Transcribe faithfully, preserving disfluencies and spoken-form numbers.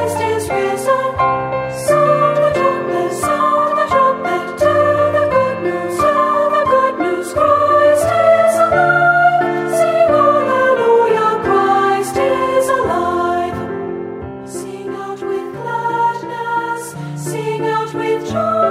Christ is risen. Sound the trumpet, sound the trumpet, tell the good news, tell the good news. Christ is alive. Sing hallelujah, Christ is alive. Sing out with gladness, sing out with joy.